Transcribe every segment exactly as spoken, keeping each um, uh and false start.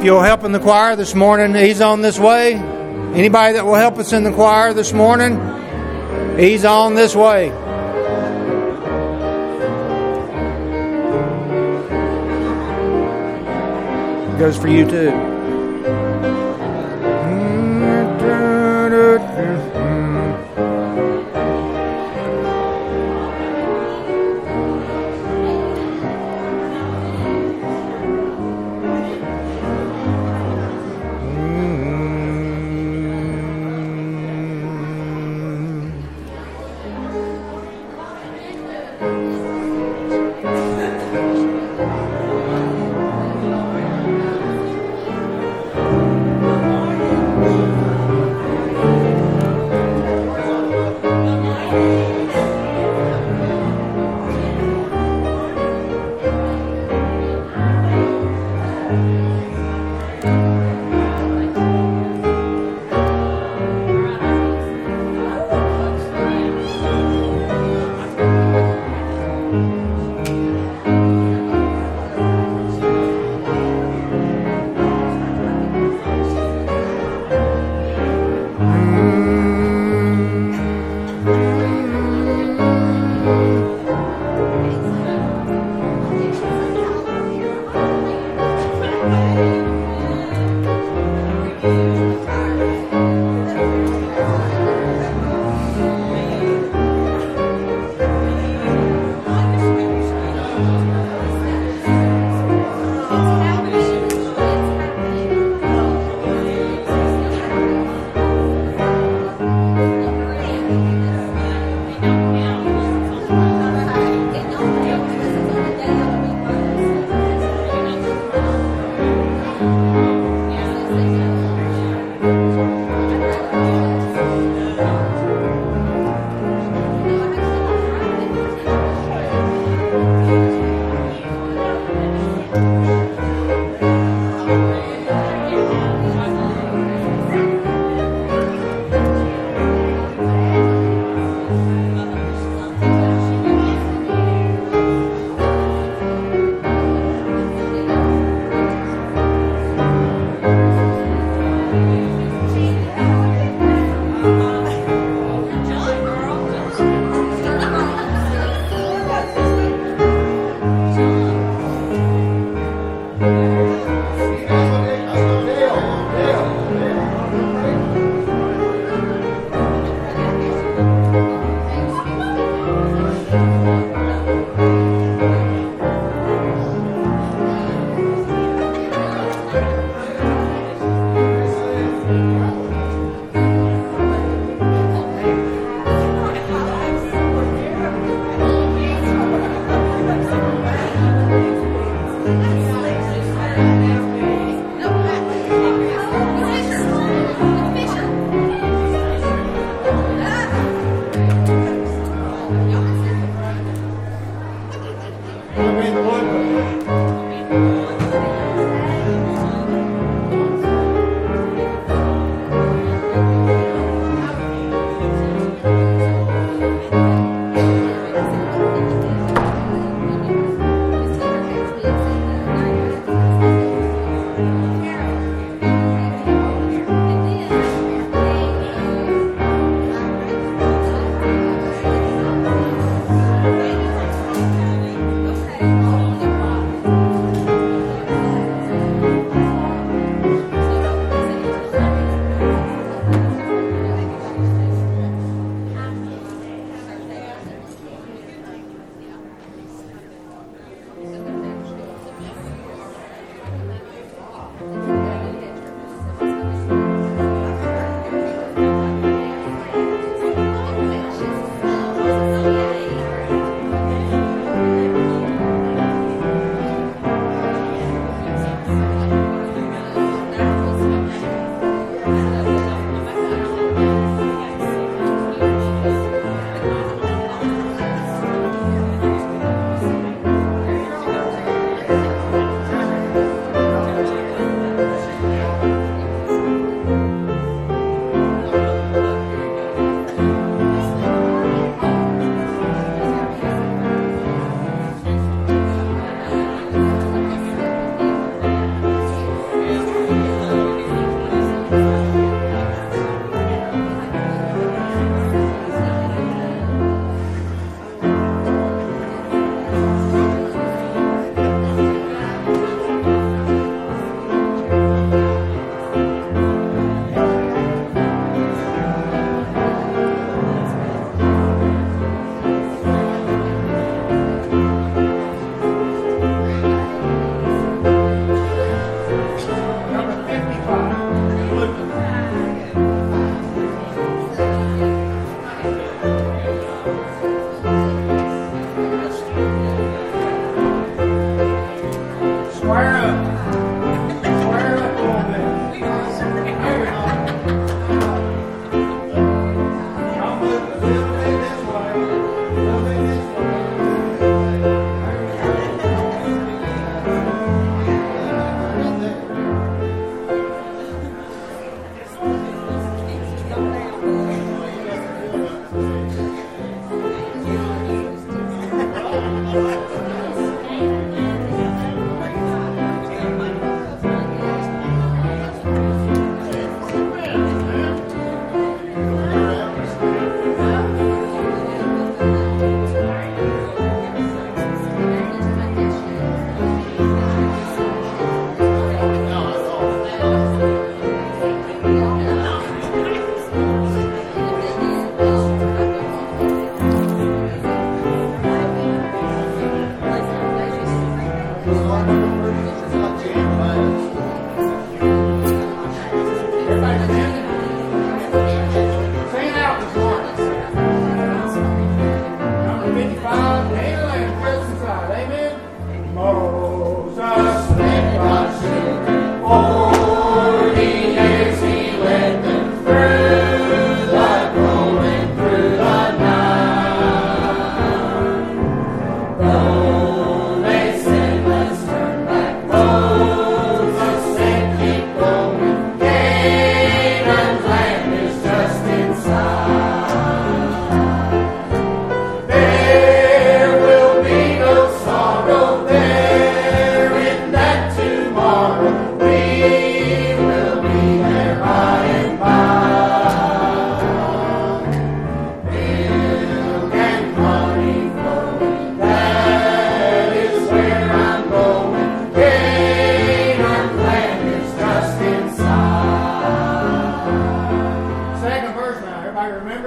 you'll help in the choir this morning, he's on this way. Anybody that will help us in the choir this morning, he's on this way. Goes for you too.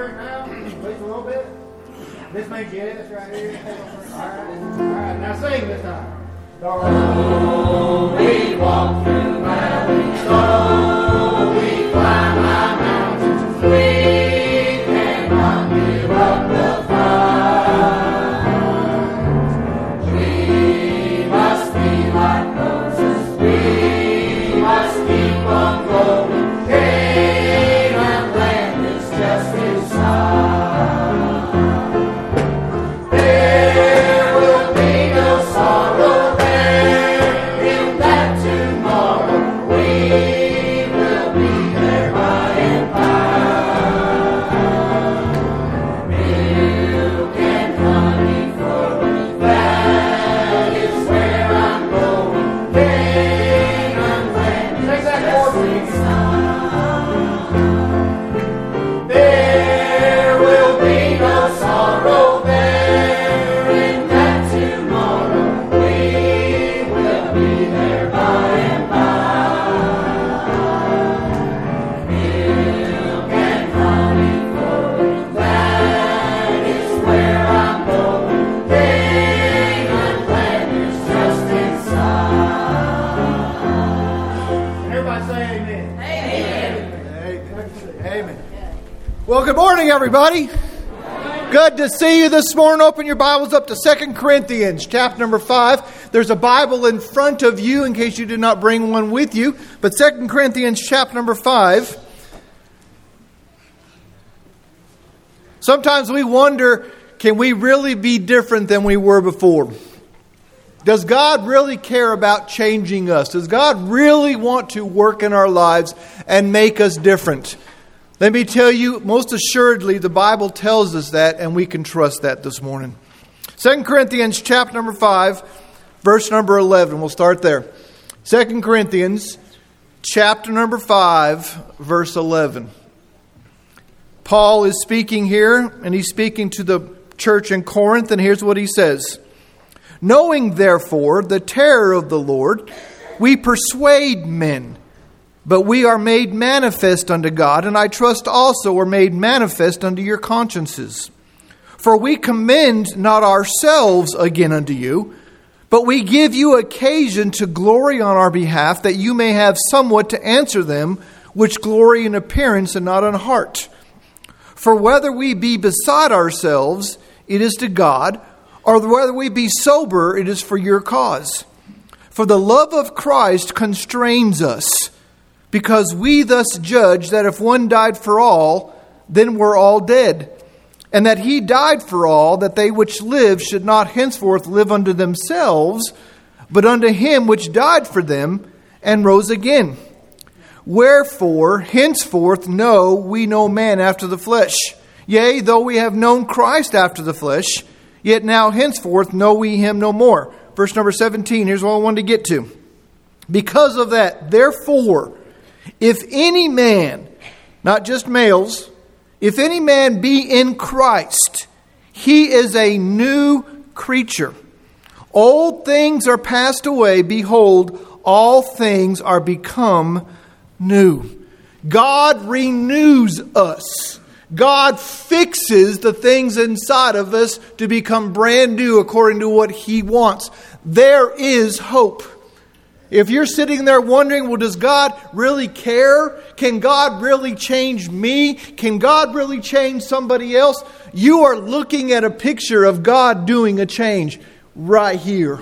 hear it now? At least a little bit? This makes you this right here. All right. All right. Now sing this time. Though we walk through valleys, though we climb high mountains, we cannot give up the fight. We must be like Moses. We must keep on going. Canaan land is just inside. There will be no sorrow there in that tomorrow. We will be there by and by. Milk and honey flowing, that is where I'm going. Canaan land is just inside. There will be no sorrow there in that tomorrow. We will be there by and by. Milk and honey flowing, that is where I'm going. Canaan land is just inside. Everybody say amen. Amen. Amen. Well, good morning, everybody. Good to see you this morning. Open your Bibles up to Second Corinthians, chapter number five. There's a Bible in front of you in case you did not bring one with you. But Second Corinthians, chapter number five. Sometimes we wonder, can we really be different than we were before? Does God really care about changing us? Does God really want to work in our lives and make us different? Let me tell you, most assuredly, the Bible tells us that, and we can trust that this morning. Second Corinthians chapter number five, verse number eleven. We'll start there. Second Corinthians chapter number five, verse eleven. Paul is speaking here, and he's speaking to the church in Corinth, and here's what he says. Knowing, therefore, the terror of the Lord, we persuade men. But we are made manifest unto God, and I trust also are made manifest unto your consciences. For we commend not ourselves again unto you, but we give you occasion to glory on our behalf, that you may have somewhat to answer them which glory in appearance and not in heart. For whether we be beside ourselves, it is to God, or whether we be sober, it is for your cause. For the love of Christ constrains us, because we thus judge that if one died for all, then we're all dead. And that he died for all, that they which live should not henceforth live unto themselves, but unto him which died for them and rose again. Wherefore, henceforth know we no man after the flesh. Yea, though we have known Christ after the flesh, yet now henceforth know we him no more. Verse number seventeen, here's what I wanted to get to. Because of that, therefore, if any man, not just males, if any man be in Christ, he is a new creature. Old things are passed away. Behold, all things are become new. God renews us. God fixes the things inside of us to become brand new according to what He wants. There is hope. If you're sitting there wondering, well, does God really care? Can God really change me? Can God really change somebody else? You are looking at a picture of God doing a change right here.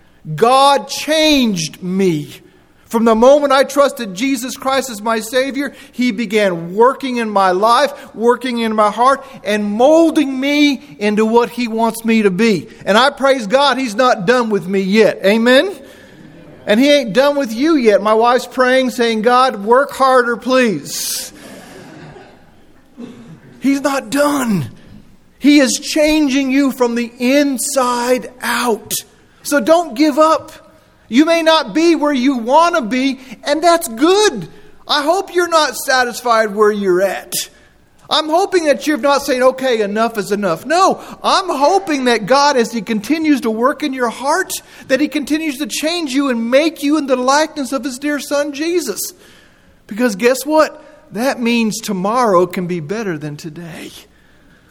God changed me. From the moment I trusted Jesus Christ as my Savior, He began working in my life, working in my heart, and molding me into what He wants me to be. And I praise God, He's not done with me yet. Amen? And He ain't done with you yet. My wife's praying, saying, God, work harder, please. He's not done. He is changing you from the inside out. So don't give up. You may not be where you want to be, and that's good. I hope you're not satisfied where you're at. I'm hoping that you're not saying, okay, enough is enough. No, I'm hoping that God, as He continues to work in your heart, that He continues to change you and make you in the likeness of His dear Son, Jesus. Because guess what? That means tomorrow can be better than today.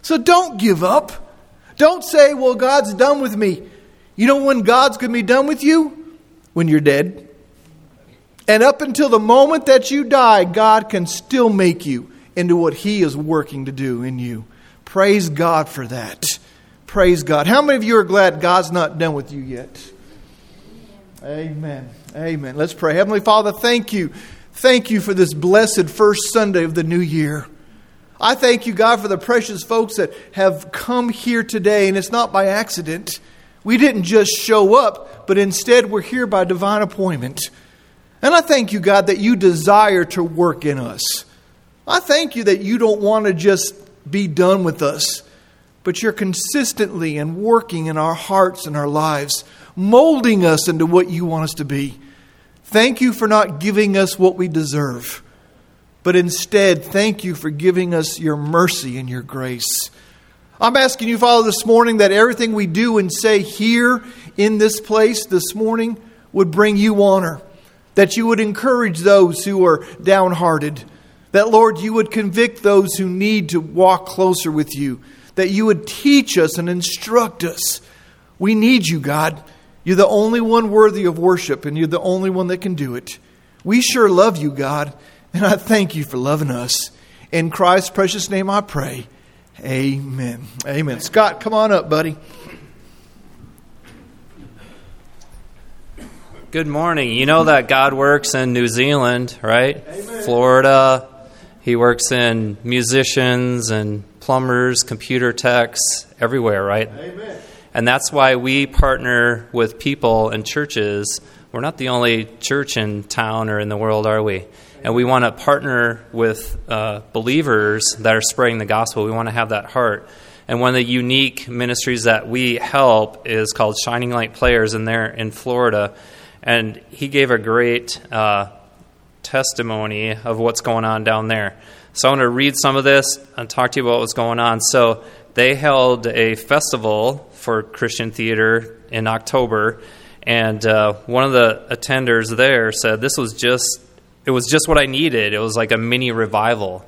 So don't give up. Don't say, well, God's done with me. You know when God's going to be done with you? When you're dead. And up until the moment that you die, God can still make you into what He is working to do in you. Praise God for that. Praise God. How many of you are glad God's not done with you yet? Amen. Amen. Let's pray. Heavenly Father, thank you. Thank you for this blessed first Sunday of the new year. I thank you, God, for the precious folks that have come here today, and it's not by accident. We didn't just show up, but instead we're here by divine appointment. And I thank you, God, that you desire to work in us. I thank you that you don't want to just be done with us, but you're consistently and working in our hearts and our lives, molding us into what you want us to be. Thank you for not giving us what we deserve, but instead, thank you for giving us your mercy and your grace. I'm asking you, Father, this morning that everything we do and say here in this place this morning would bring you honor, that you would encourage those who are downhearted, that, Lord, you would convict those who need to walk closer with you, that you would teach us and instruct us. We need you, God. You're the only one worthy of worship, and you're the only one that can do it. We sure love you, God, and I thank you for loving us. In Christ's precious name I pray. Amen. Amen. Scott, come on up, buddy. Good morning. You know that God works in New Zealand, right? Amen. Florida. He works in musicians and plumbers, computer techs, everywhere, right? Amen. And that's why we partner with people and churches. We're not the only church in town or in the world, are we? And we want to partner with uh, believers that are spreading the gospel. We want to have that heart. And one of the unique ministries that we help is called Shining Light Players, and they're in Florida. And he gave a great uh, testimony of what's going on down there. So I want to read some of this and talk to you about what's going on. So they held a festival for Christian theater in October, and uh, one of the attenders there said this was just, it was just what I needed. It was like a mini revival.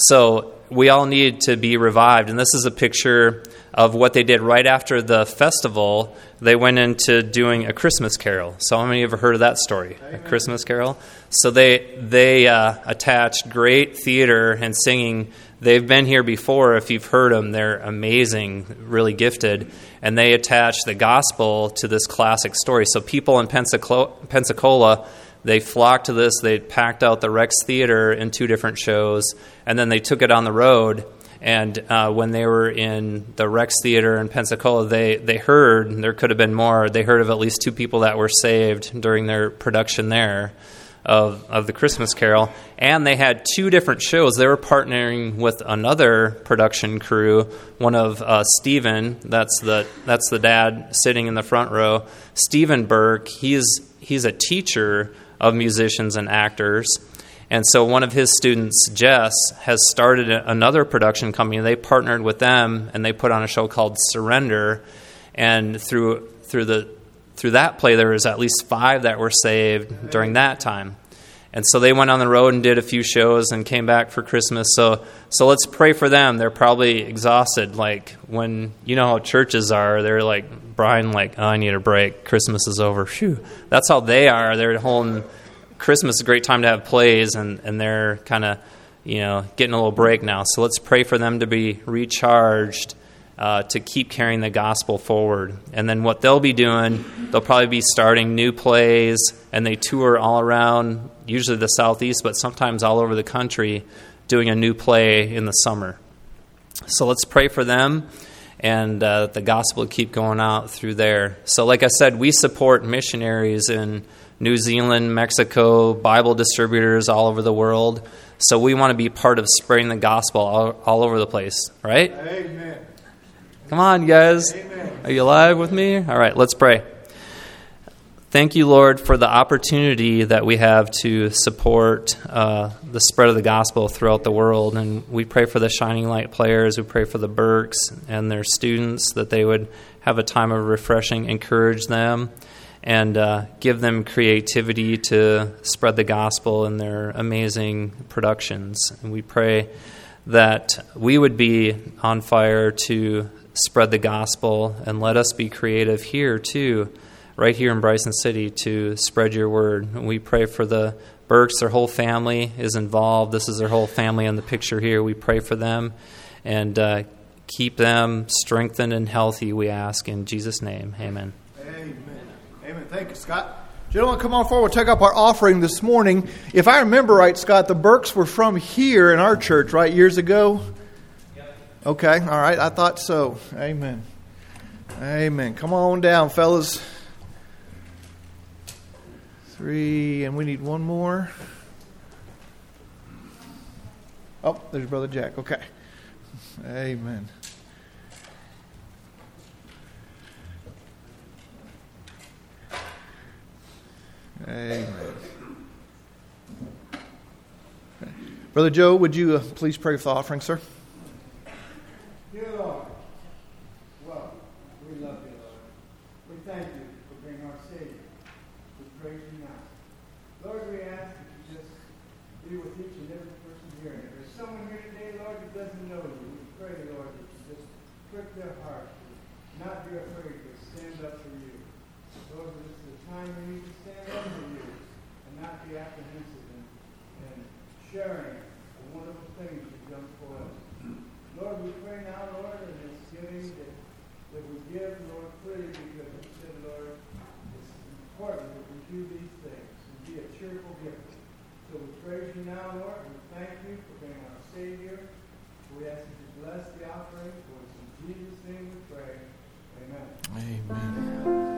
So we all need to be revived, and this is a picture of what they did right after the festival. They went into doing a Christmas carol. So how many of you ever heard of that story? Amen. A Christmas carol? So they they uh, attached great theater and singing. They've been here before. If you've heard them, they're amazing, really gifted. And they attached the gospel to this classic story. So people in Pensacola, Pensacola they flocked to this. They packed out the Rex Theater in two different shows, and then they took it on the road. And uh, when they were in the Rex Theater in Pensacola, they, they heard, and there could have been more, they heard of at least two people that were saved during their production there of, of the Christmas Carol. And they had two different shows. They were partnering with another production crew, one of uh, Stephen, that's the that's the dad sitting in the front row, Stephen Burke. He's he's a teacher of musicians and actors. And so one of his students, Jess, has started another production company. They partnered with them, and they put on a show called Surrender. And through through the through that play, there was at least five that were saved during that time. And so they went on the road and did a few shows and came back for Christmas. So so let's pray for them. They're probably exhausted. Like when, you know how churches are, they're like, Brian, like, oh, I need a break. Christmas is over. Phew. That's how they are. They're holding... Christmas is a great time to have plays, and, and they're kind of, you know, getting a little break now. So let's pray for them to be recharged, uh, to keep carrying the gospel forward. And then what they'll be doing, they'll probably be starting new plays, and they tour all around, usually the Southeast, but sometimes all over the country, doing a new play in the summer. So let's pray for them, and uh, the gospel will keep going out through there. So like I said, we support missionaries in New Zealand, Mexico, Bible distributors all over the world. So we want to be part of spreading the gospel all, all over the place, right? Amen. Come on, guys. Amen. Are you alive with me? All right, let's pray. Thank you, Lord, for the opportunity that we have to support uh, the spread of the gospel throughout the world. And we pray for the Shining Light Players. We pray for the Burks and their students, that they would have a time of refreshing, encourage them, and uh, give them creativity to spread the gospel in their amazing productions. And we pray that we would be on fire to spread the gospel, and let us be creative here too, right here in Bryson City, to spread your word. And we pray for the Burks. Their whole family is involved. This is their whole family in the picture here. We pray for them and uh, keep them strengthened and healthy, we ask in Jesus' name. Amen. Amen. Amen. Thank you, Scott. Gentlemen, come on forward. Take up our offering this morning. If I remember right, Scott, the Burks were from here in our church, right, years ago? Yep. Okay, all right. I thought so. Amen. Amen. Come on down, fellas. Three, and we need one more. Oh, there's Brother Jack. Okay. Amen. Amen. Brother Joe, would you uh, please pray for the offering, sir? Dear Lord, well, we love you, Lord. We thank you for being our Savior. We praise you now. Lord, we ask that you just be with each and every person here. And if there's someone here today, Lord, that doesn't know you, we pray, Lord, that you just prick their heart, not be afraid, but stand up for you. Lord, this is a time we need to stand up for you and not be apprehensive in, in sharing the wonderful things you've done for us. Lord, we pray now, Lord, in this giving that, that we give, Lord, freely because you said, Lord, it's important that we do these things and be a cheerful giver. So we praise you now, Lord. We thank you for being our Savior. We ask that you bless the offering. For it's in Jesus' name we pray. Amen. Amen.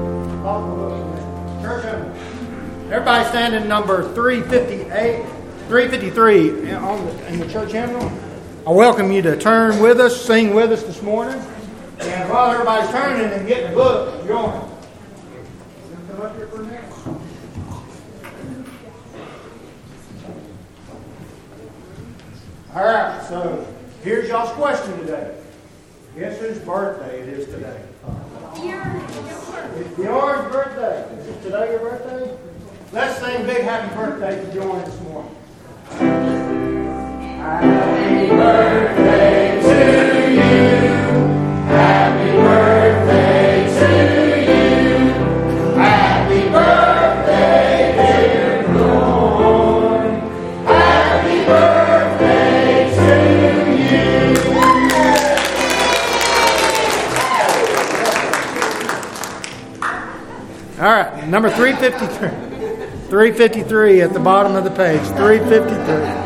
Everybody stand in number three fifty-eight. three fifty-three on the, in the church hymnal. I welcome you to turn with us, sing with us this morning. And while everybody's turning and getting a book, join. Come up here for a minute. All right, so here's y'all's question today. Guess whose birthday it is today? It's Bjorn's birthday. Is today your birthday? Let's sing big happy birthday to Bjorn this morning. Happy birthday to you. Happy birthday to you. Happy birthday, dear Bjorn. Happy birthday to you. All right, number three fifty-three. three fifty-three at the bottom of the page. three fifty-three.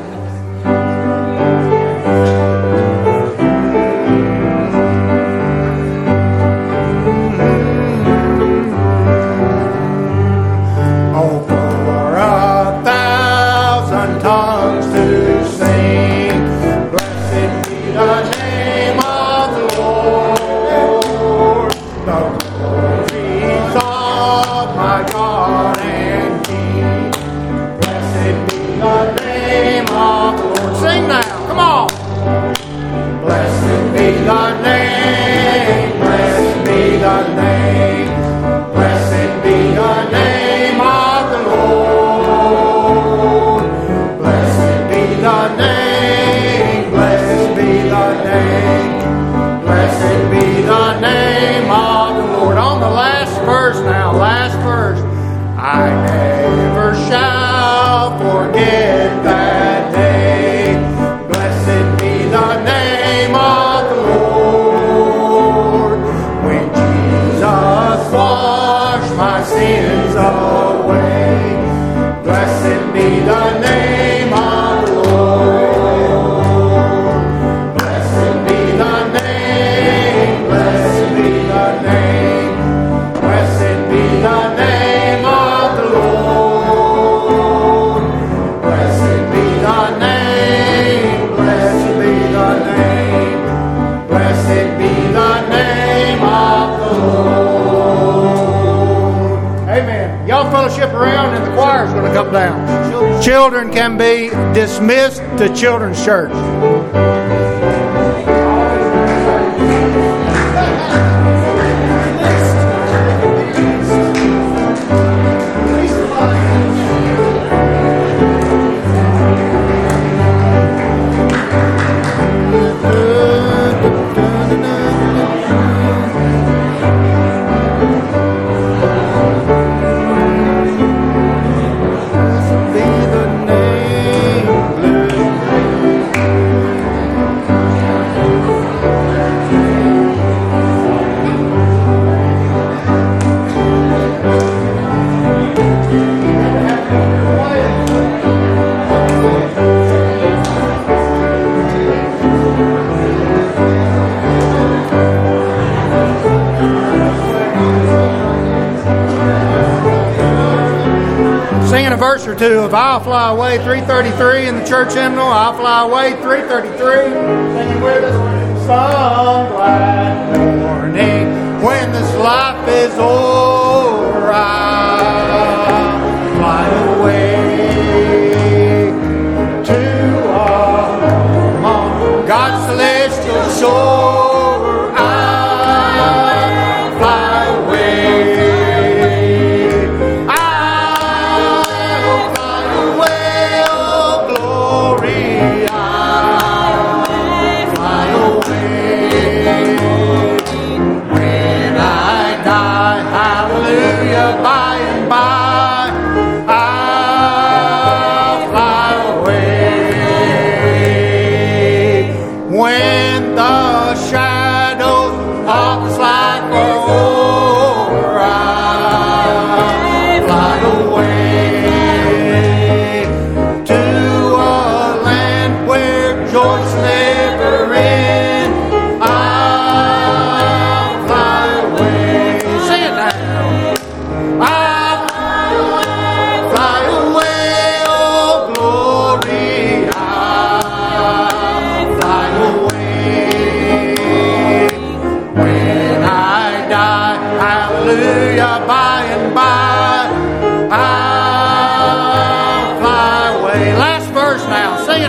Children can be dismissed to children's church. Or two of I'll Fly Away, three thirty-three in the church hymnal. I'll Fly Away, three thirty-three. Singing with us. Some glad morning when this life is over, I'll fly away to a home on God's celestial shore. I'll fly away. By and by, I'll fly away. When the shadows of this life are over, I'll fly away to a land where joys never end. I'll fly away. Sing it now. I'll fly away, oh glory.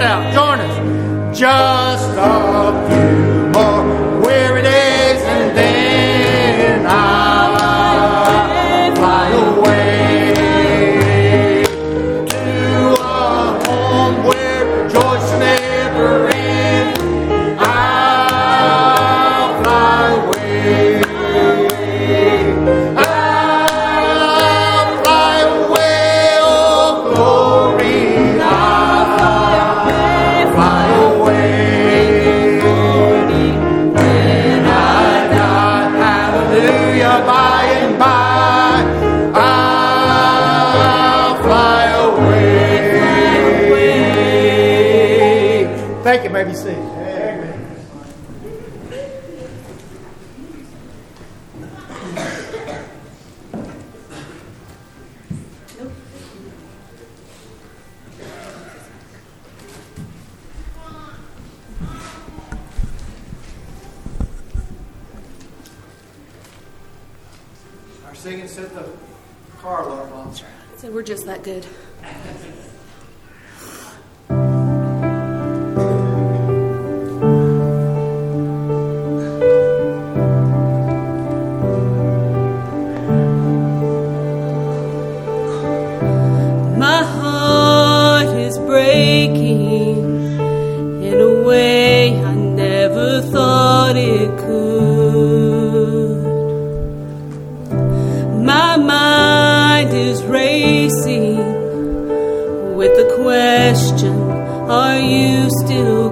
out. Join us. Just a few more weary days and then I'll fly away to a home where joys never end. I'll fly away. I'll fly away, oh glory. I'll fly away. When I die, hallelujah, by and by, I'll fly away. Thank you, maybe see. Amen. Our singing set the car alarm on. So we're just that good. My heart is breaking in a way I never thought it could. My mind is racing with the question, are you still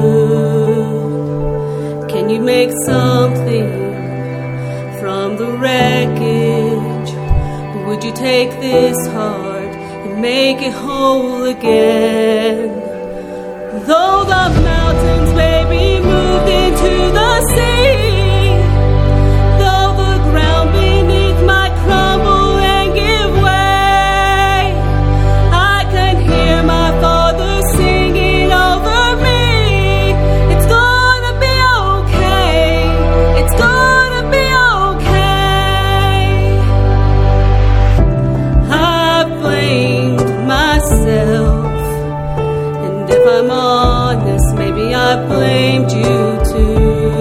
good? Can you make something from the wreckage? Would you take this heart and make it whole again? Though the mountains may be moved into the sea, though the ground beneath might crumble and give way, I can hear my Father singing over me. It's gonna be okay. It's gonna be okay. I've blamed myself, and if I'm honest, maybe I blamed you too.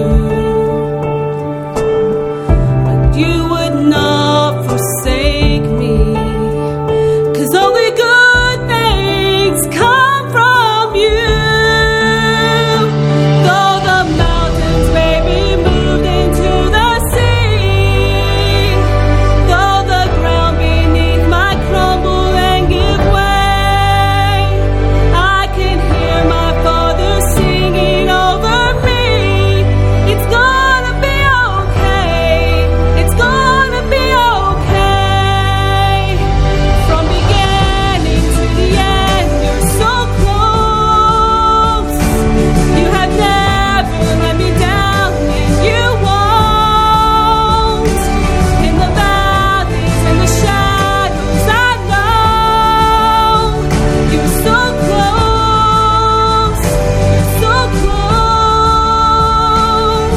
But you would not forsake me, 'cause only good things come from you. Though the mountains may be moved into the sea, though the ground beneath might crumble and give way, I can hear my Father singing over me. It's gonna be okay. It's gonna be okay. From beginning to the end, you're so close. You have never let me down, and you won't. In the valleys and the shadows, I know you're so close. You're so close.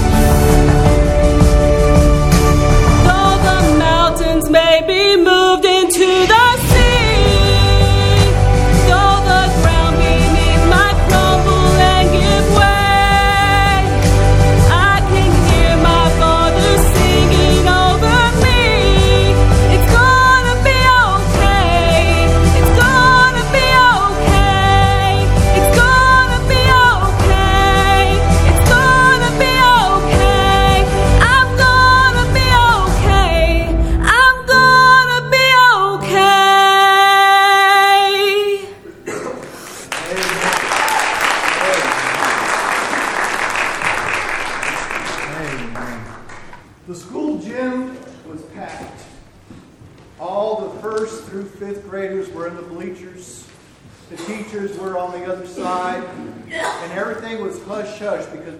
Though the mountains may be moved into the sea, though the ground beneath might crumble and give way, I can hear my Father singing over me. It's gonna be okay. It's gonna be okay. It's gonna be okay. It's gonna be okay. I'm gonna be okay. I'm gonna be okay. Amen. The school gym was packed. All the first through fifth graders were in the bleachers. The teachers were on the other side. And everything was hush-hush because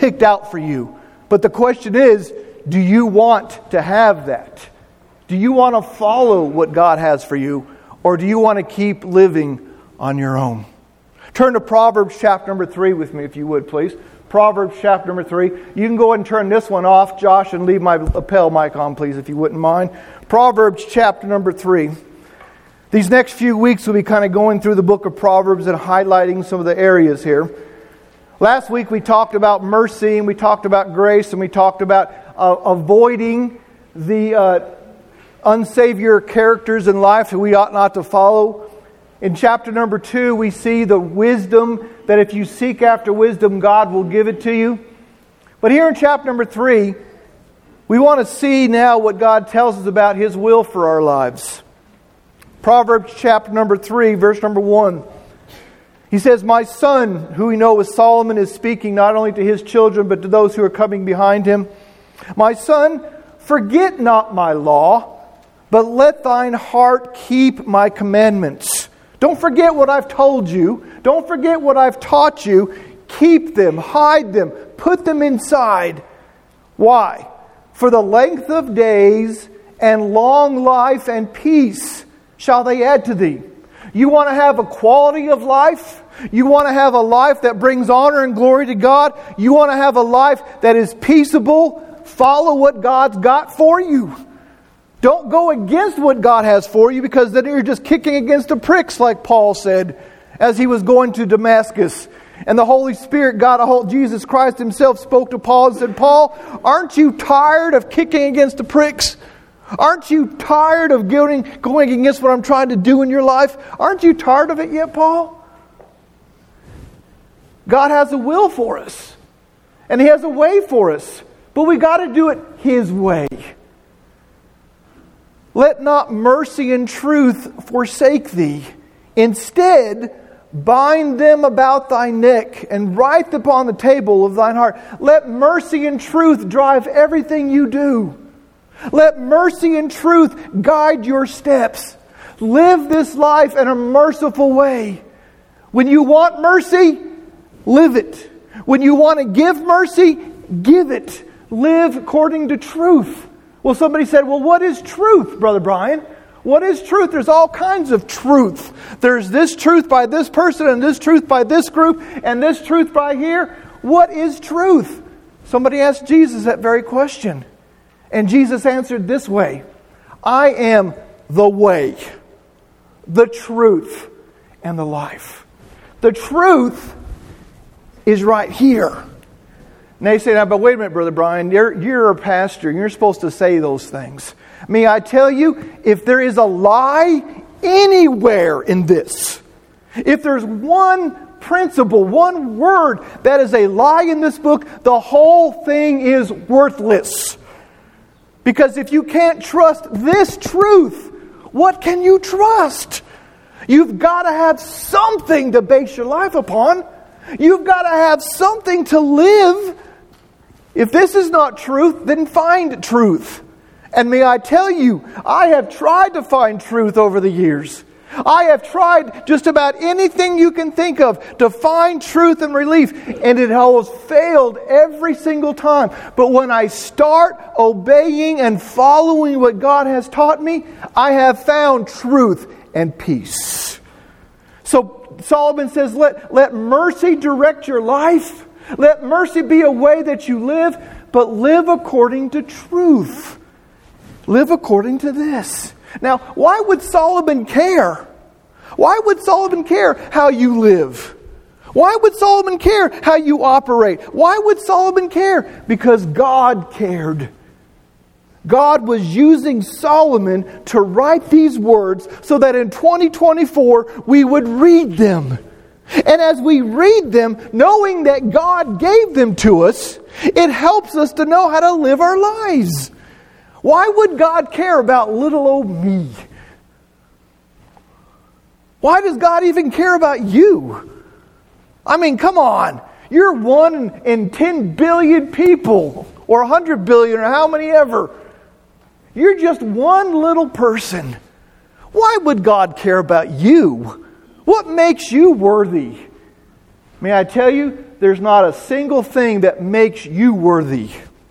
picked out for you. But the question is, do you want to have that? Do you want to follow what God has for you? Or do you want to keep living on your own? Turn to Proverbs chapter number three with me, if you would, please. Proverbs chapter number three. You can go ahead and turn this one off, Josh, and leave my lapel mic on, please, if you wouldn't mind. Proverbs chapter number three. These next few weeks we'll be kind of going through the book of Proverbs and highlighting some of the areas here. Last week we talked about mercy, and we talked about grace, and we talked about uh, avoiding the uh, unsavour characters in life that we ought not to follow. In chapter number two, we see the wisdom that if you seek after wisdom, God will give it to you. But here in chapter number three, we want to see now what God tells us about His will for our lives. Proverbs chapter number three, verse number one. He says, "My son," who we know as Solomon, is speaking not only to his children, but to those who are coming behind him. "My son, forget not my law, but let thine heart keep my commandments." Don't forget what I've told you. Don't forget what I've taught you. Keep them, hide them, put them inside. Why? "For the length of days and long life and peace shall they add to thee." You want to have a quality of life? You want to have a life that brings honor and glory to God? You want to have a life that is peaceable? Follow what God's got for you. Don't go against what God has for you, because then you're just kicking against the pricks, like Paul said as he was going to Damascus. And the Holy Spirit got a hold. Jesus Christ Himself spoke to Paul and said, "Paul, aren't you tired of kicking against the pricks? Aren't you tired of going, going against what I'm trying to do in your life? Aren't you tired of it yet, Paul?" God has a will for us. And He has a way for us. But we got to do it His way. "Let not mercy and truth forsake thee. Instead, bind them about thy neck and write them upon the table of thine heart." Let mercy and truth drive everything you do. Let mercy and truth guide your steps. Live this life in a merciful way. When you want mercy, live it. When you want to give mercy, give it. Live according to truth. Well, somebody said, "Well, what is truth, Brother Brian? What is truth?" There's all kinds of truth. There's this truth by this person, and this truth by this group, and this truth by here. What is truth? Somebody asked Jesus that very question. And Jesus answered this way: "I am the way, the truth, and the life." The truth is right here. Now you say, "Now, but wait a minute, Brother Brian, you're, you're a pastor. You're supposed to say those things." May I tell you, if there is a lie anywhere in this, if there's one principle, one word that is a lie in this book, the whole thing is worthless. Because if you can't trust this truth, what can you trust? You've got to have something to base your life upon. You've got to have something to live. If this is not truth, then find truth. And may I tell you, I have tried to find truth over the years. I have tried just about anything you can think of to find truth and relief, and it has failed every single time. But when I start obeying and following what God has taught me, I have found truth and peace. So Solomon says, let, let mercy direct your life. Let mercy be a way that you live, but live according to truth. Live according to this. Now, why would Solomon care? Why would Solomon care how you live? Why would Solomon care how you operate? Why would Solomon care? Because God cared. God was using Solomon to write these words so that in twenty twenty-four we would read them. And as we read them, knowing that God gave them to us, it helps us to know how to live our lives. Why would God care about little old me? Why does God even care about you? I mean, come on. You're one in ten billion people, or one hundred billion, or how many ever. You're just one little person. Why would God care about you? What makes you worthy? May I tell you, there's not a single thing that makes you worthy.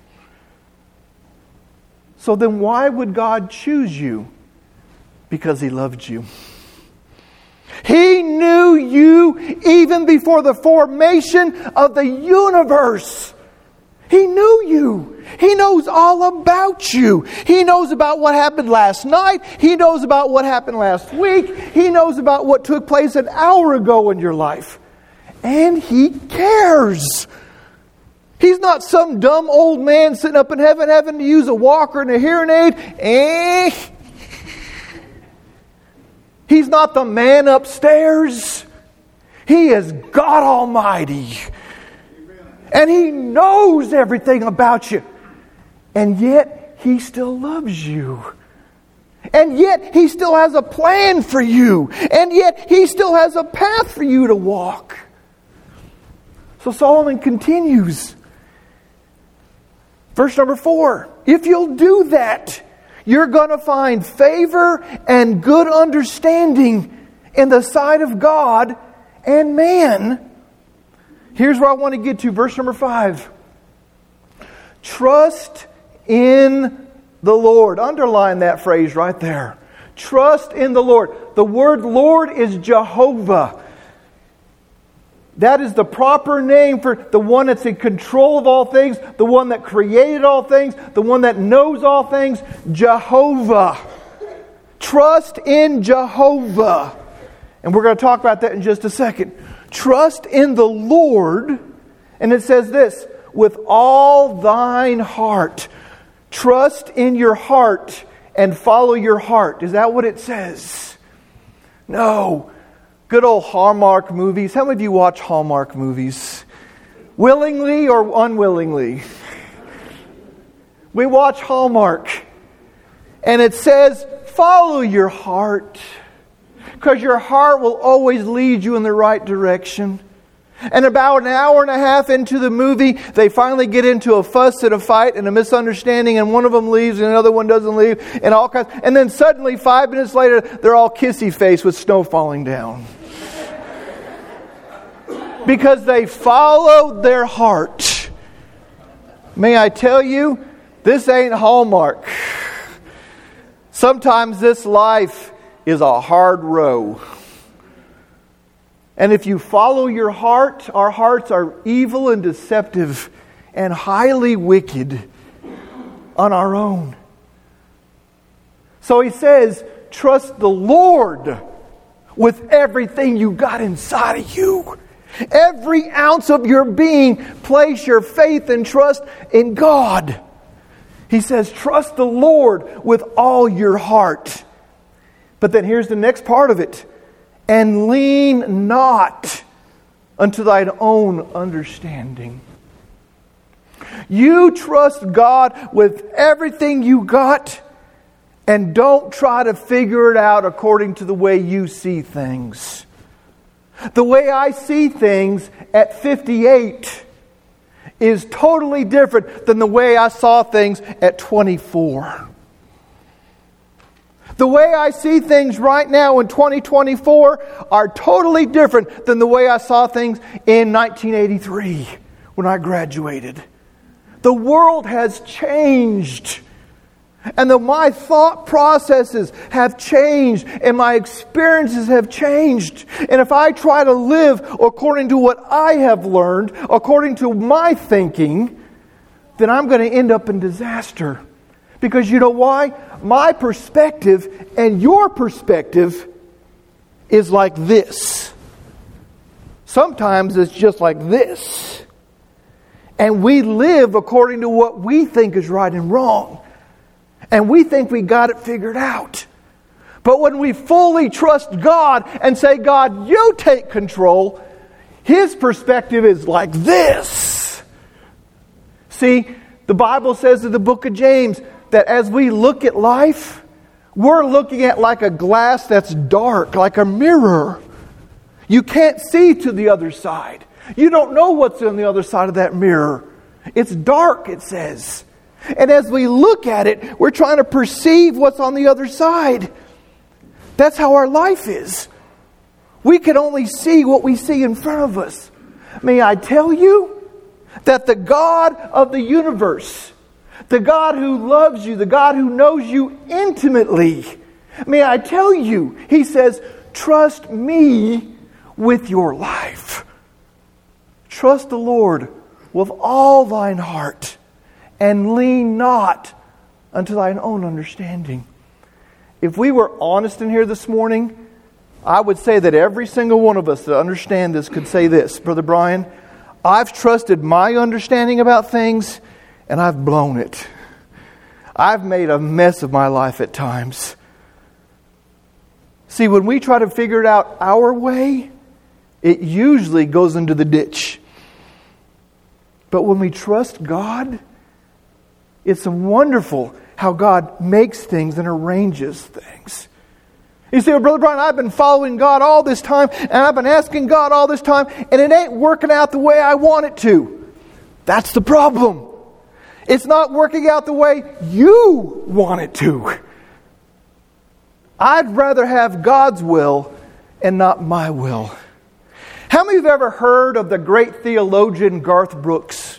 So then why would God choose you? Because He loved you. He knew you even before the formation of the universe. He knew you. He knows all about you. He knows about what happened last night. He knows about what happened last week. He knows about what took place an hour ago in your life. And He cares. He's not some dumb old man sitting up in heaven having to use a walker and a hearing aid. Eh. He's not the man upstairs. He is God Almighty. And He knows everything about you. And yet, He still loves you. And yet, He still has a plan for you. And yet, He still has a path for you to walk. So Solomon continues. Verse number four. If you'll do that, you're going to find favor and good understanding in the sight of God and man. Here's where I want to get to. Verse number five. Trust in the Lord. Underline that phrase right there. Trust in the Lord. The word Lord is Jehovah. That is the proper name for the one that's in control of all things, the one that created all things, the one that knows all things, Jehovah. Trust in Jehovah. And we're going to talk about that in just a second. Trust in the Lord. And it says this, with all thine heart. Trust in your heart and follow your heart. Is that what it says? No. Good old Hallmark movies. How many of you watch Hallmark movies? Willingly or unwillingly? We watch Hallmark. And it says, follow your heart. Because your heart will always lead you in the right direction. And about an hour and a half into the movie, they finally get into a fuss and a fight and a misunderstanding, and one of them leaves and another one doesn't leave, and all kinds. And then suddenly, five minutes later, they're all kissy-faced with snow falling down. Because they followed their heart. May I tell you, this ain't Hallmark. Sometimes this life is a hard row. And if you follow your heart, our hearts are evil and deceptive and highly wicked on our own. So he says, trust the Lord with everything you got inside of you. Every ounce of your being, place your faith and trust in God. He says, trust the Lord with all your heart. But then here's the next part of it. And lean not unto thine own understanding. You trust God with everything you got, and don't try to figure it out according to the way you see things. The way I see things at fifty-eight is totally different than the way I saw things at twenty-four. The way I see things right now in twenty twenty-four are totally different than the way I saw things in nineteen eighty-three when I graduated. The world has changed. And the, my thought processes have changed. And my experiences have changed. And if I try to live according to what I have learned, according to my thinking, then I'm going to end up in disaster. Because you know why? My perspective and your perspective is like this. Sometimes it's just like this. And we live according to what we think is right and wrong. And we think we got it figured out. But when we fully trust God and say, God, you take control, His perspective is like this. See, the Bible says in the book of James that as we look at life, we're looking at like a glass that's dark, like a mirror. You can't see to the other side. You don't know what's on the other side of that mirror. It's dark, it says. And as we look at it, we're trying to perceive what's on the other side. That's how our life is. We can only see what we see in front of us. May I tell you that the God of the universe, the God who loves you, the God who knows you intimately, may I tell you, He says, trust me with your life. Trust the Lord with all thine heart, and lean not unto thine own understanding. If we were honest in here this morning, I would say that every single one of us that understand this could say this, Brother Brian, I've trusted my understanding about things, and I've blown it. I've made a mess of my life at times. See, when we try to figure it out our way, it usually goes into the ditch. But when we trust God, it's wonderful how God makes things and arranges things. You say, well, Brother Brian, I've been following God all this time, and I've been asking God all this time, and it ain't working out the way I want it to. That's the problem. It's not working out the way you want it to. I'd rather have God's will and not my will. How many of you have ever heard of the great theologian Garth Brooks?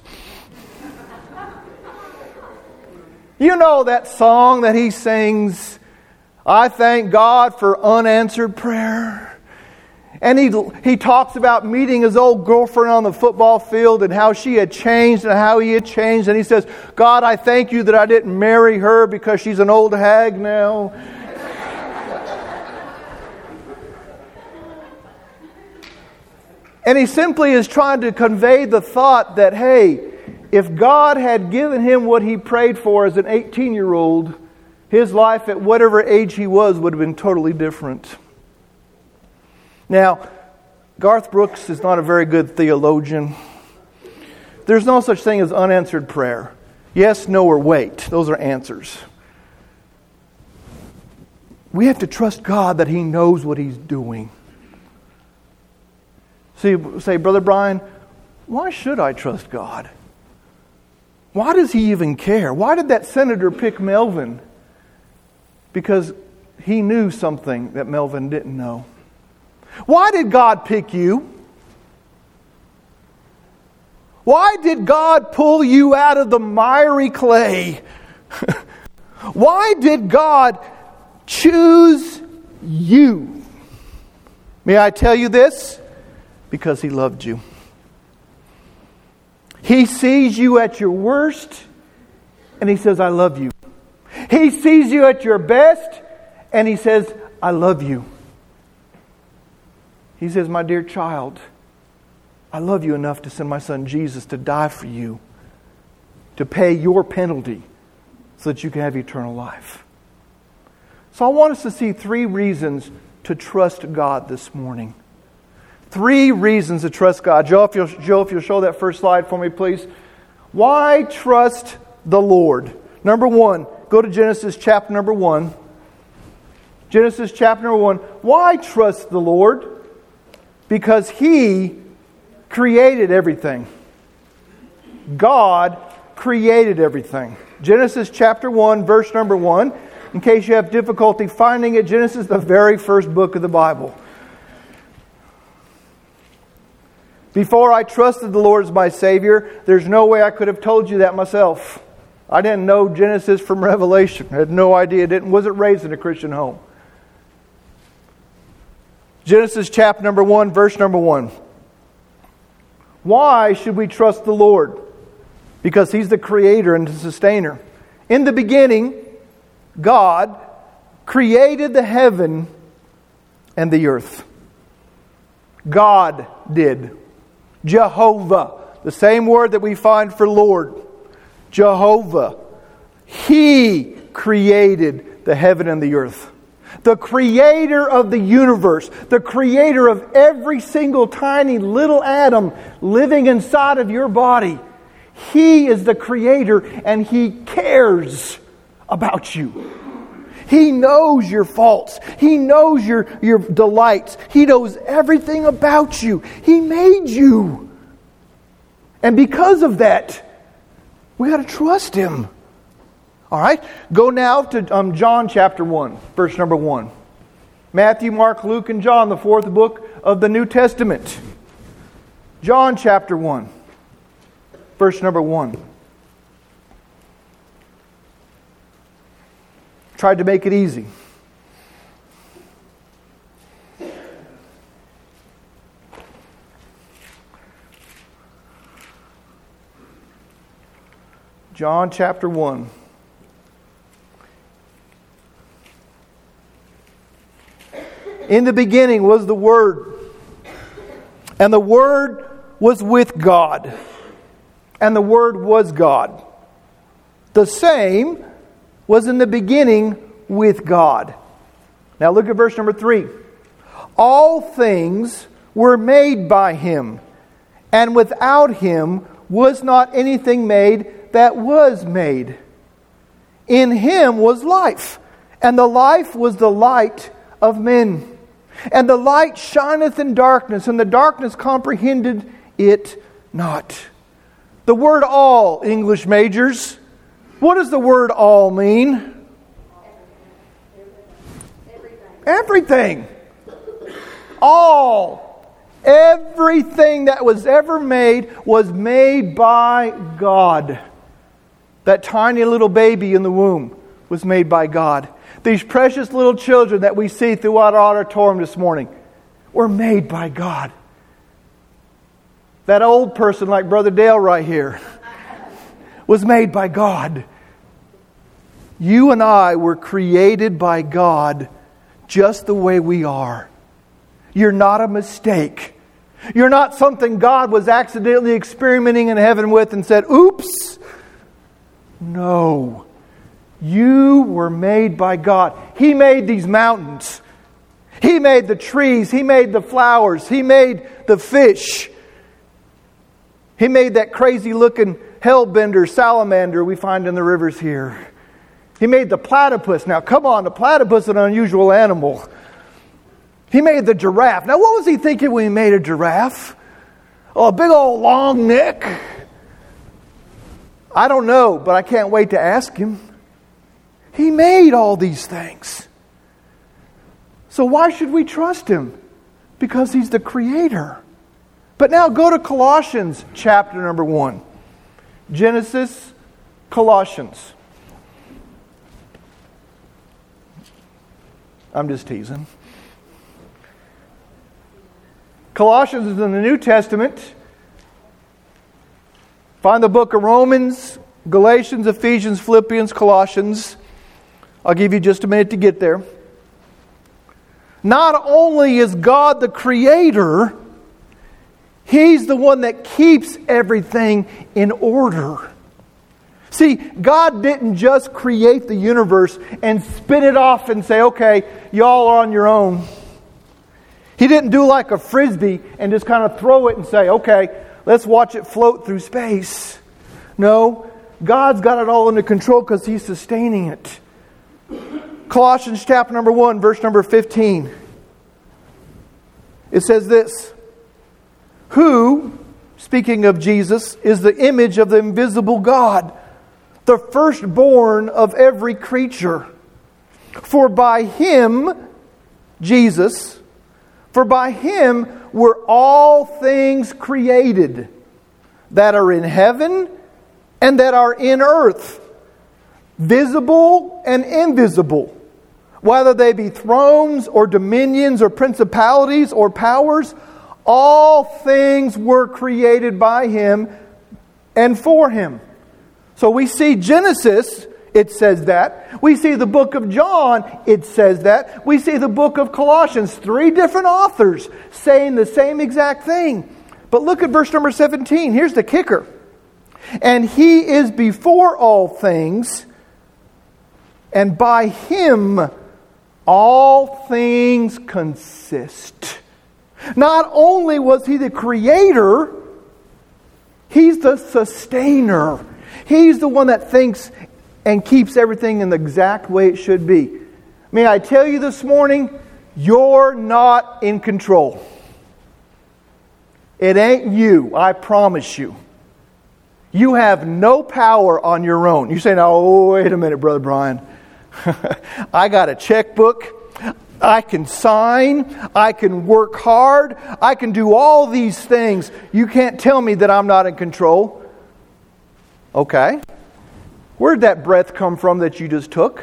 You know that song that he sings, I thank God for unanswered prayer. And he he talks about meeting his old girlfriend on the football field and how she had changed and how he had changed. And he says, God, I thank you that I didn't marry her because she's an old hag now. And he simply is trying to convey the thought that, hey, if God had given him what he prayed for as an eighteen-year-old, his life at whatever age he was would have been totally different. Now, Garth Brooks is not a very good theologian. There's no such thing as unanswered prayer. Yes, no, or wait. Those are answers. We have to trust God that He knows what He's doing. See, say, Brother Brian, why should I trust God? Why does He even care? Why did that senator pick Melvin? Because he knew something that Melvin didn't know. Why did God pick you? Why did God pull you out of the miry clay? Why did God choose you? May I tell you this? Because He loved you. He sees you at your worst, and He says, I love you. He sees you at your best, and He says, I love you. He says, my dear child, I love you enough to send my Son Jesus to die for you, to pay your penalty so that you can have eternal life. So I want us to see three reasons to trust God this morning. Three reasons to trust God. Joe, if you'll, Joe, if you'll show that first slide for me, please. Why trust the Lord? Number one, go to Genesis chapter number one. Genesis chapter number one. Why trust the Lord? Because He created everything. God created everything. Genesis chapter one, verse number one. In case you have difficulty finding it, Genesis is the very first book of the Bible. Before I trusted the Lord as my Savior, there's no way I could have told you that myself. I didn't know Genesis from Revelation. I had no idea. Didn't wasn't raised in a Christian home. Genesis chapter number one, verse number one. Why should we trust the Lord? Because He's the creator and the sustainer. In the beginning, God created the heaven and the earth. God did. Jehovah, the same word that we find for Lord. Jehovah. He created the heaven and the earth. The creator of the universe. The creator of every single tiny little atom living inside of your body. He is the creator and He cares about you. He knows your faults. He knows your, your delights. He knows everything about you. He made you. And because of that, we got to trust Him. All right? Go now to um, John chapter one, verse number one. Matthew, Mark, Luke, and John, the fourth book of the New Testament. John chapter one, verse number one. Tried to make it easy. John chapter one. In the beginning was the Word, and the Word was with God, and the Word was God. The same was in the beginning with God. Now look at verse number three. All things were made by Him, and without Him was not anything made that was made. In Him was life, and the life was the light of men. And the light shineth in darkness, and the darkness comprehended it not. The word all, English majors. What does the word all mean? Everything. Everything. All. Everything that was ever made was made by God. That tiny little baby in the womb was made by God. These precious little children that we see throughout our auditorium this morning were made by God. That old person like Brother Dale right here was made by God. You and I were created by God just the way we are. You're not a mistake. You're not something God was accidentally experimenting in heaven with and said, oops. No. You were made by God. He made these mountains. He made the trees. He made the flowers. He made the fish. He made that crazy looking hellbender salamander we find in the rivers here. He made the platypus. Now come on, the platypus is an unusual animal. He made the giraffe. Now what was he thinking when he made a giraffe? Oh, a big old long neck? I don't know, but I can't wait to ask him. He made all these things. So why should we trust Him? Because He's the Creator. But now go to Colossians chapter number one. Genesis, Colossians. I'm just teasing. Colossians is in the New Testament. Find the book of Romans, Galatians, Ephesians, Philippians, Colossians. I'll give you just a minute to get there. Not only is God the Creator, He's the one that keeps everything in order. See, God didn't just create the universe and spin it off and say, okay, y'all are on your own. He didn't do like a frisbee and just kind of throw it and say, okay, let's watch it float through space. No, God's got it all under control because He's sustaining it. Colossians chapter number one, verse number fifteen. It says this. Who, speaking of Jesus, is the image of the invisible God, the firstborn of every creature. For by Him, Jesus, for by Him were all things created that are in heaven and that are in earth, visible and invisible, whether they be thrones or dominions or principalities or powers. All things were created by Him and for Him. So we see Genesis, it says that. We see the book of John, it says that. We see the book of Colossians, three different authors saying the same exact thing. But look at verse number seventeen. Here's the kicker. And He is before all things, and by Him all things consist. Not only was He the Creator, He's the sustainer. He's the one that thinks and keeps everything in the exact way it should be. May I tell you this morning, you're not in control. It ain't you, I promise you. You have no power on your own. You say, now, oh, wait a minute, Brother Brian. I got a checkbook. I can sign. I can work hard. I can do all these things. You can't tell me that I'm not in control. Okay. Where'd that breath come from that you just took?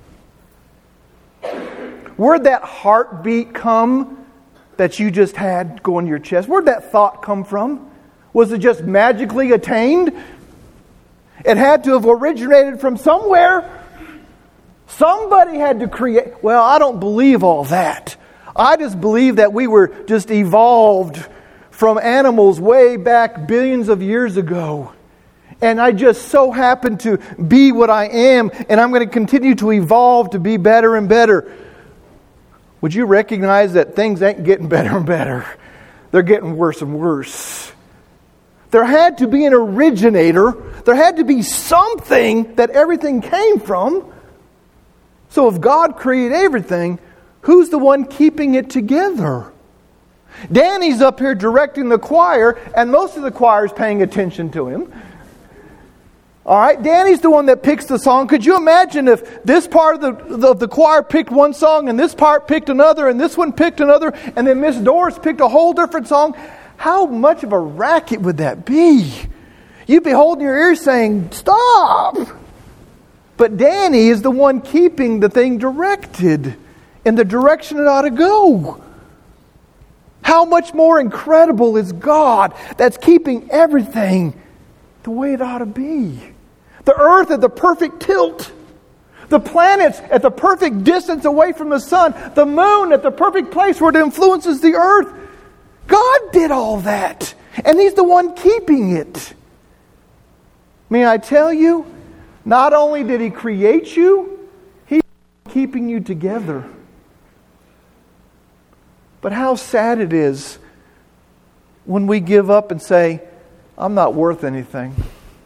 Where'd that heartbeat come that you just had go in your chest? Where'd that thought come from? Was it just magically attained? It had to have originated from somewhere. Somebody had to create. Well, I don't believe all that. I just believe that we were just evolved from animals way back billions of years ago. And I just so happen to be what I am, and I'm going to continue to evolve to be better and better. Would you recognize that things ain't getting better and better? They're getting worse and worse. There had to be an originator. There had to be something that everything came from. So if God created everything, who's the one keeping it together? Danny's up here directing the choir, and most of the choir is paying attention to him. All right, Danny's the one that picks the song. Could you imagine if this part of the, the, the choir picked one song, and this part picked another, and this one picked another, and then Miss Doris picked a whole different song? How much of a racket would that be? You'd be holding your ears saying, stop! But Danny is the one keeping the thing directed in the direction it ought to go. How much more incredible is God that's keeping everything the way it ought to be? The earth at the perfect tilt. The planets at the perfect distance away from the sun. The moon at the perfect place where it influences the earth. God did all that. And He's the one keeping it. May I tell you, not only did He create you, He's keeping you together. But how sad it is when we give up and say, I'm not worth anything.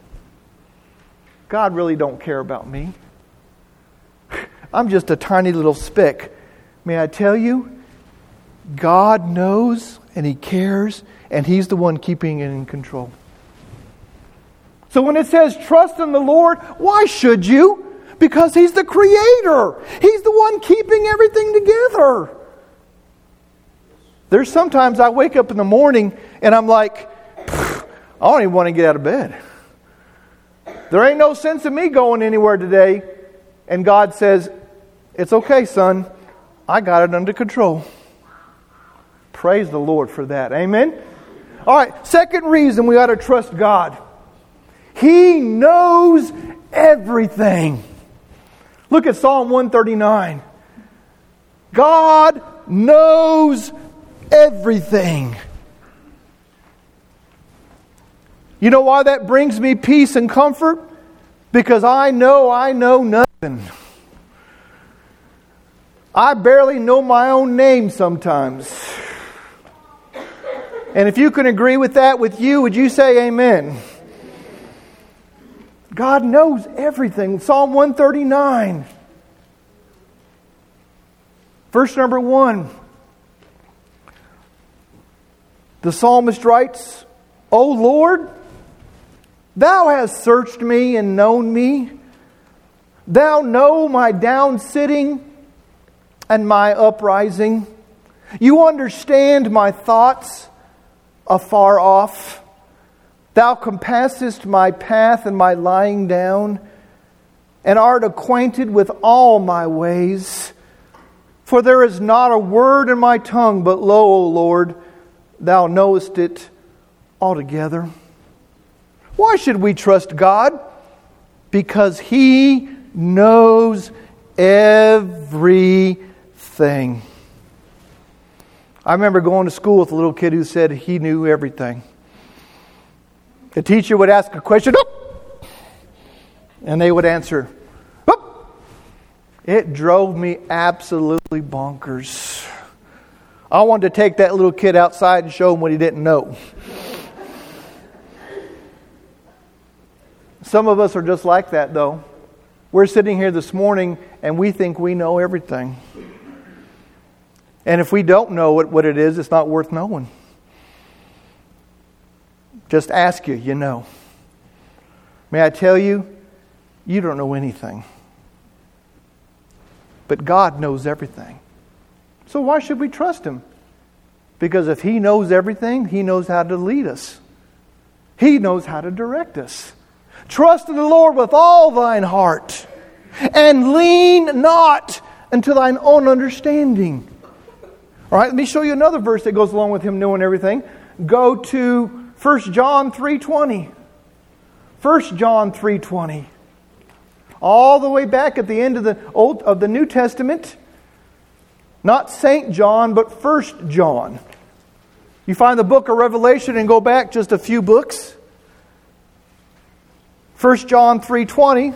God really don't care about me. I'm just a tiny little speck. May I tell you, God knows and He cares, and He's the one keeping it in control. So when it says trust in the Lord, why should you? Because He's the Creator. He's the one keeping everything together. There's sometimes I wake up in the morning and I'm like, I don't even want to get out of bed. There ain't no sense in me going anywhere today. And God says, it's okay, son. I got it under control. Praise the Lord for that. Amen? All right, second reason we ought to trust God. He knows everything. Look at Psalm one thirty-nine. God knows everything. You know why that brings me peace and comfort? Because I know I know nothing. I barely know my own name sometimes. And if you can agree with that with you, would you say amen? God knows everything. Psalm one thirty-nine. Verse number one. The psalmist writes, O Lord, Thou hast searched me and known me. Thou know my down sitting and my uprising. You understand my thoughts afar off. Thou compassest my path and my lying down, and art acquainted with all my ways. For there is not a word in my tongue, but lo, O Lord, Thou knowest it altogether. Why should we trust God? Because He knows everything. I remember going to school with a little kid who said he knew everything. The teacher would ask a question, oh! and they would answer, oh! It drove me absolutely bonkers. I wanted to take that little kid outside and show him what he didn't know. Some of us are just like that, though. We're sitting here this morning and we think we know everything. And if we don't know what, what it is, it's not worth knowing. Just ask you, you know. May I tell you, you don't know anything. But God knows everything. So why should we trust Him? Because if He knows everything, He knows how to lead us. He knows how to direct us. Trust in the Lord with all thine heart, and lean not unto thine own understanding. All right, let me show you another verse that goes along with Him knowing everything. Go to First John three twenty. First John three twenty. All the way back at the end of the Old of the New Testament. Not Saint John, but First John. You find the book of Revelation and go back just a few books. First John three twenty.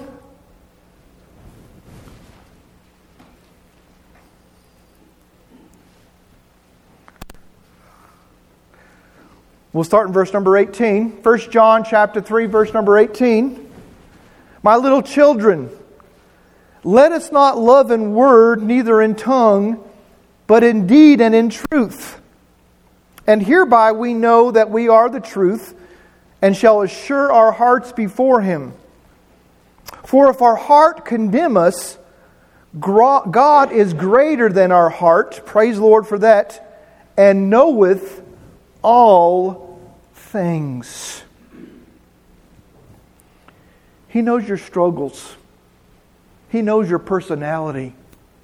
We'll start in verse number eighteen. First John chapter three, verse number eighteen. My little children, let us not love in word, neither in tongue, but in deed and in truth. And hereby we know that we are the truth, and shall assure our hearts before Him. For if our heart condemn us, God is greater than our heart, praise the Lord for that, and knoweth all things. He knows your struggles. He knows your personality.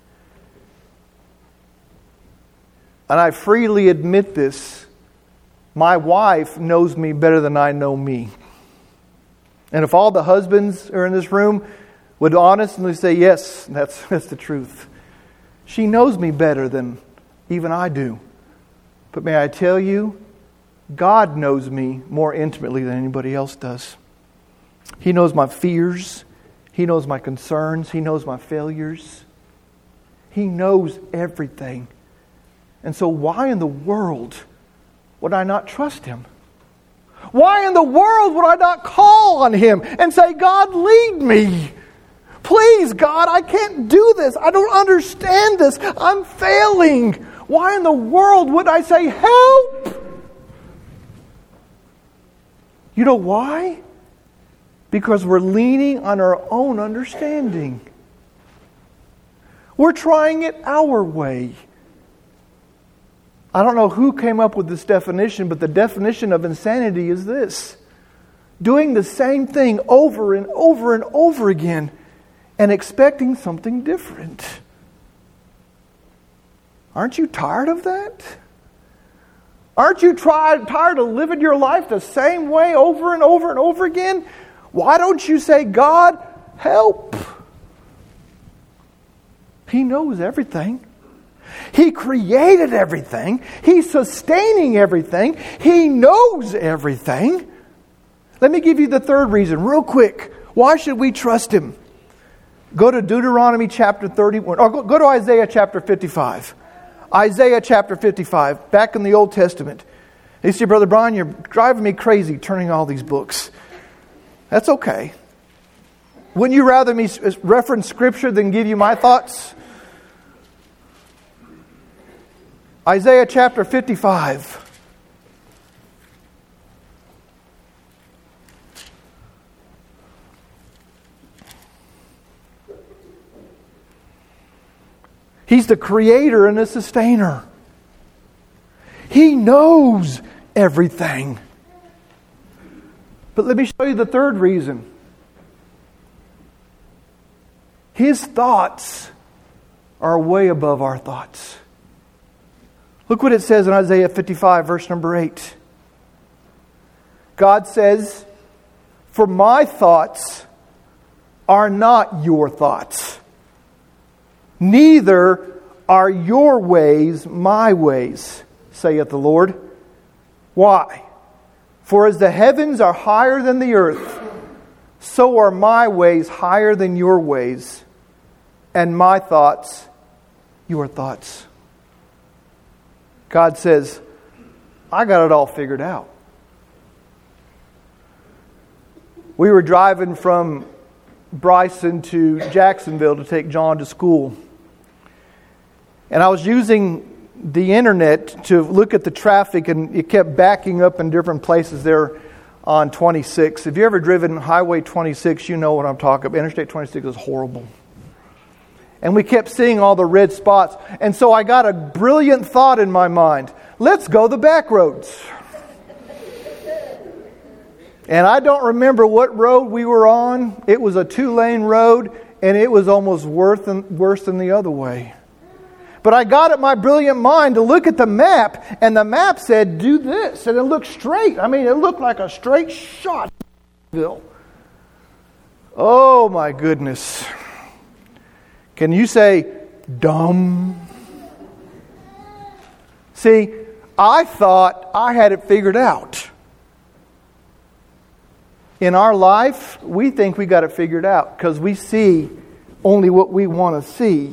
And I freely admit this. My wife knows me better than I know me. And if all the husbands are in this room would honestly say, yes, that's, that's the truth. She knows me better than even I do. But may I tell you, God knows me more intimately than anybody else does. He knows my fears. He knows my concerns. He knows my failures. He knows everything. And so why in the world would I not trust Him? Why in the world would I not call on Him and say, God, lead me? Please, God, I can't do this. I don't understand this. I'm failing. Why in the world would I say, help? You know why? Because we're leaning on our own understanding. We're trying it our way. I don't know who came up with this definition, but the definition of insanity is this: doing the same thing over and over and over again and expecting something different. Aren't you tired of that? Aren't you tired, tired of living your life the same way over and over and over again? Why don't you say, God, help? He knows everything. He created everything. He's sustaining everything. He knows everything. Let me give you the third reason real quick. Why should we trust Him? Go to Deuteronomy chapter thirty-one. Or go, go to Isaiah chapter fifty-five. Isaiah chapter fifty-five, back in the Old Testament. You see, Brother Brian, you're driving me crazy turning all these books. That's okay. Wouldn't you rather me reference Scripture than give you my thoughts? Isaiah chapter fifty-five. He's the creator and the sustainer. He knows everything. But let me show you the third reason. His thoughts are way above our thoughts. Look what it says in Isaiah fifty-five, verse number eight. God says, "For my thoughts are not your thoughts, neither are your ways my ways, saith the Lord." Why? For as the heavens are higher than the earth, so are my ways higher than your ways, and my thoughts your thoughts. God says, I got it all figured out. We were driving from Bryson to Jacksonville to take John to school. And I was using the internet to look at the traffic, and it kept backing up in different places there on twenty-six. If you ever driven Highway twenty-six, you know what I'm talking about. Interstate twenty-six is horrible. And we kept seeing all the red spots. And so I got a brilliant thought in my mind. Let's go the back roads. And I don't remember what road we were on. It was a two-lane road, and it was almost worse than, worse than the other way. But I got it my brilliant mind to look at the map, and the map said, do this. And it looked straight. I mean, it looked like a straight shot. Oh, my goodness. Can you say, dumb? See, I thought I had it figured out. In our life, we think we got it figured out because we see only what we want to see.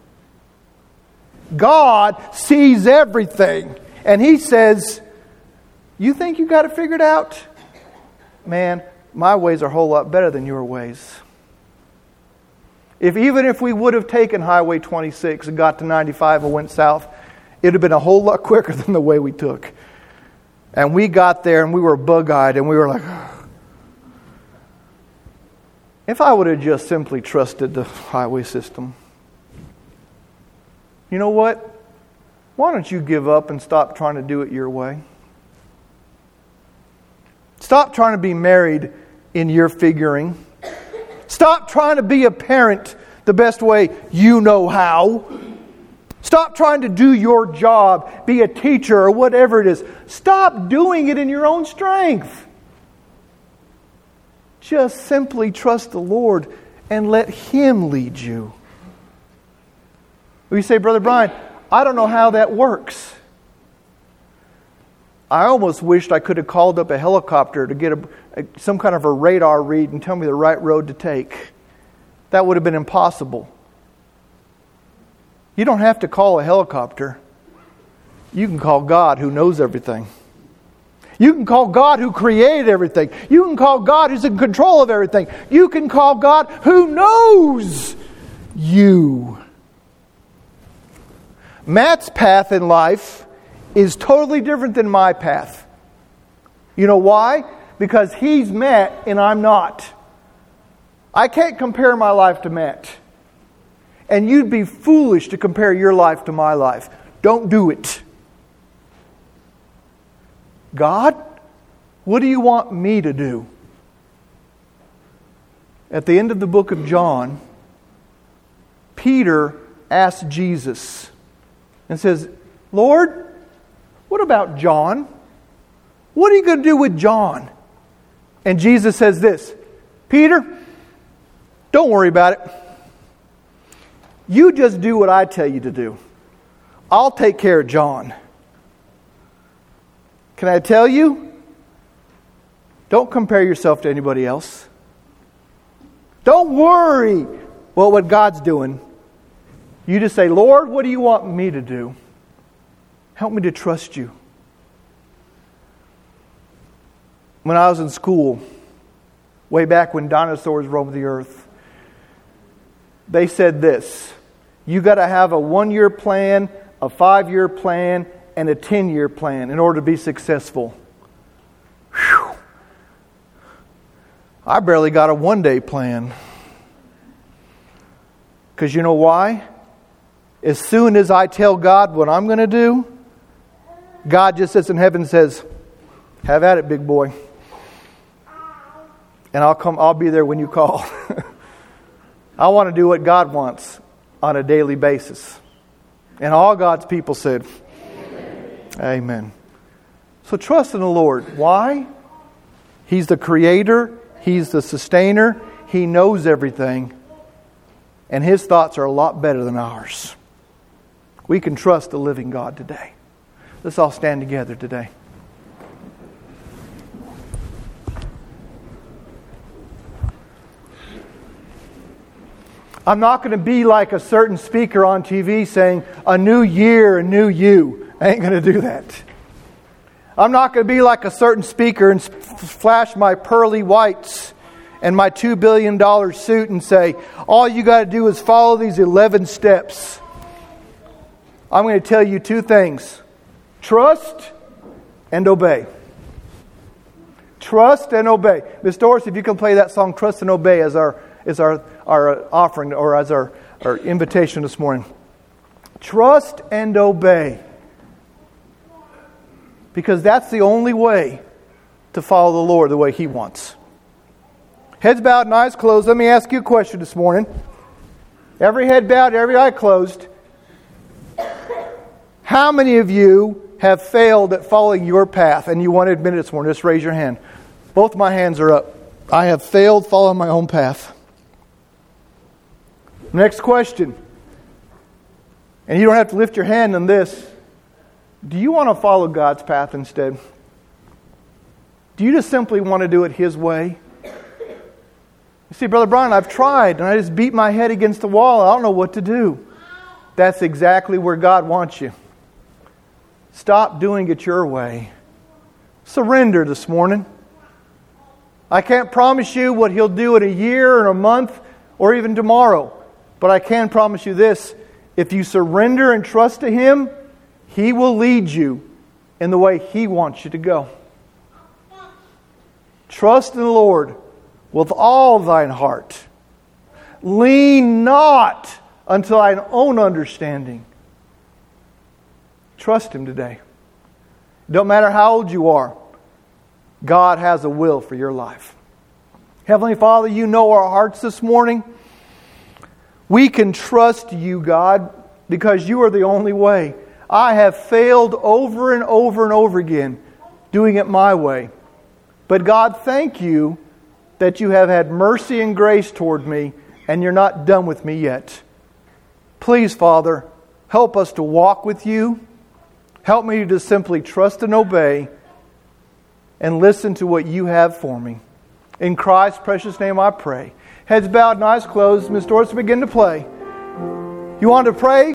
God sees everything. And He says, you think you got it figured out? Man, my ways are a whole lot better than your ways. If even if we would have taken Highway twenty-six and got to ninety-five and went south, it would have been a whole lot quicker than the way we took. And we got there and we were bug-eyed and we were like, if I would have just simply trusted the highway system. You know what? Why don't you give up and stop trying to do it your way? Stop trying to be married in your figuring. Stop trying to be a parent the best way you know how. Stop trying to do your job, be a teacher or whatever it is. Stop doing it in your own strength. Just simply trust the Lord and let Him lead you. You say, Brother Brian, I don't know how that works. I almost wished I could have called up a helicopter to get a, a, some kind of a radar read and tell me the right road to take. That would have been impossible. You don't have to call a helicopter. You can call God who knows everything. You can call God who created everything. You can call God who's in control of everything. You can call God who knows you. Matt's path in life is totally different than my path. You know why? Because he's Matt and I'm not. I can't compare my life to Matt. And you'd be foolish to compare your life to my life. Don't do it. God, what do you want me to do? At the end of the book of John, Peter asked Jesus and says, Lord, what about John? What are you going to do with John? And Jesus says this, Peter, don't worry about it. You just do what I tell you to do. I'll take care of John. Can I tell you? Don't compare yourself to anybody else. Don't worry about what God's doing. You just say, Lord, what do you want me to do? Help me to trust you. When I was in school, way back when dinosaurs roamed the earth, they said this, you got to have a one-year plan, a five-year plan, and a ten-year plan in order to be successful. Whew. I barely got a one-day plan. Because you know why? As soon as I tell God what I'm going to do, God just sits in heaven and says, have at it, big boy. And I'll come. I'll be there when you call. I want to do what God wants on a daily basis. And all God's people said, Amen. Amen. So trust in the Lord. Why? He's the creator. He's the sustainer. He knows everything. And His thoughts are a lot better than ours. We can trust the living God today. Let's all stand together today. I'm not going to be like a certain speaker on T V saying, a new year, a new you. I ain't going to do that. I'm not going to be like a certain speaker and flash my pearly whites and my two billion dollars suit and say, all you got to do is follow these eleven steps. I'm going to tell you two things. Trust and obey. Trust and obey. Miss Doris, if you can play that song, Trust and Obey, as our as our, our offering or as our or invitation this morning. Trust and obey. Because that's the only way to follow the Lord the way He wants. Heads bowed and eyes closed. Let me ask you a question this morning. Every head bowed, every eye closed. How many of you have failed at following your path and you want to admit it this morning? Just raise your hand. Both my hands are up. I have failed following my own path. Next question. And you don't have to lift your hand on this. Do you want to follow God's path instead? Do you just simply want to do it His way? You see, Brother Brian, I've tried and I just beat my head against the wall. I don't know what to do. That's exactly where God wants you. Stop doing it your way. Surrender this morning. I can't promise you what He'll do in a year or a month or even tomorrow. But I can promise you this. If you surrender and trust to Him, He will lead you in the way He wants you to go. Trust in the Lord with all thine heart. Lean not unto thine own understanding. Trust Him today. Don't matter how old you are, God has a will for your life. Heavenly Father, You know our hearts this morning. We can trust You, God, because You are the only way. I have failed over and over and over again doing it my way. But God, thank You that You have had mercy and grace toward me and You're not done with me yet. Please, Father, help us to walk with You. Help me to simply trust and obey and listen to what You have for me. In Christ's precious name I pray. Heads bowed and eyes closed. Miss Doris, begin to play. You want to pray?